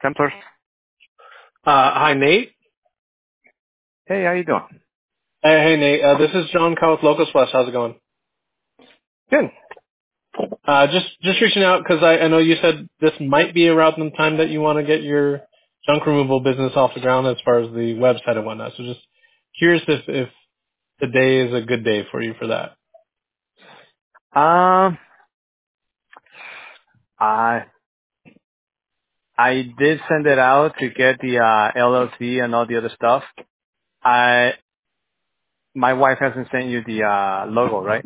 Templars. Hi, Nate. Hey, how you doing? Hey, Nate. This is John Kyle with Locus West. How's it going? Good. Just reaching out because I know you said this might be around the time that you want to get your junk removal business off the ground as far as the website and whatnot. So just curious if today is a good day for you for that. Um, I I did send it out to get the LLC and all the other stuff. My wife hasn't sent you the logo, right?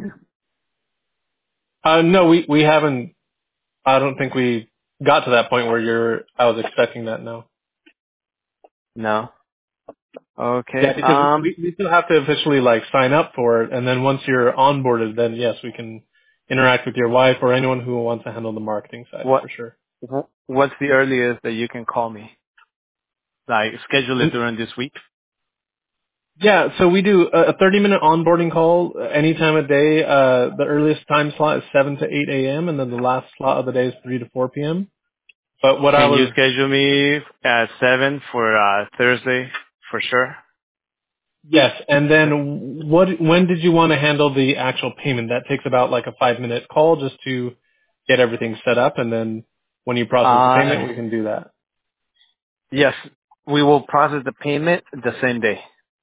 No, we haven't. I don't think we got to that point where I was expecting that. No. No. Okay. Yeah, because we still have to officially like sign up for it, and then once you're onboarded, then yes, we can interact with your wife or anyone who wants to handle the marketing side for sure. What's the earliest that you can call me? Like schedule it during this week. Yeah, so we do a 30-minute onboarding call any time of day. The earliest time slot is 7 to 8 a.m., and then the last slot of the day is 3 to 4 p.m. But what I Can you was, schedule me at 7 for Thursday for sure? yes, and then when did you want to handle the actual payment? That takes about like a 5-minute call just to get everything set up, and then when you process the payment, we can do that. Yes, we will process the payment the same day.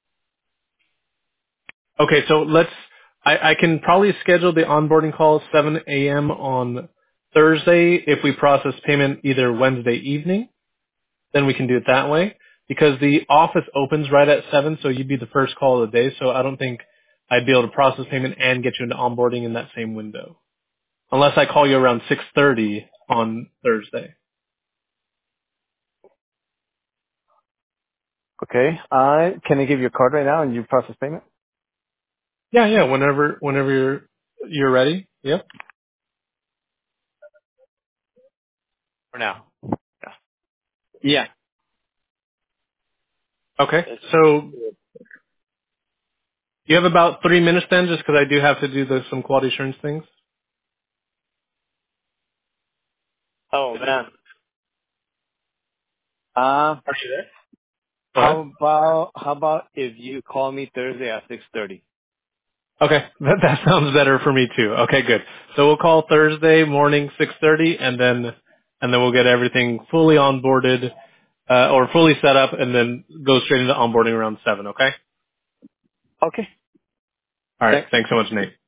Okay, so I can probably schedule the onboarding call 7 a.m. on Thursday if we process payment either Wednesday evening, then we can do it that way. Because the office opens right at 7, so you'd be the first call of the day, so I don't think I'd be able to process payment and get you into onboarding in that same window. Unless I call you around 6:30 on Thursday. Okay. Can I give you a card right now and you process payment? Yeah, whenever you're ready. Yep. For now. Yeah. Okay. So you have about 3 minutes then, just because I do have to do some quality assurance things. Oh man. Are you there? Go ahead. How about if you call me Thursday at 6:30? Okay, that sounds better for me too. Okay, good. So we'll call Thursday morning 6:30, and then we'll get everything fully onboarded or fully set up, and then go straight into onboarding around 7. Okay. Okay. All right. Thanks. Thanks so much, Nate.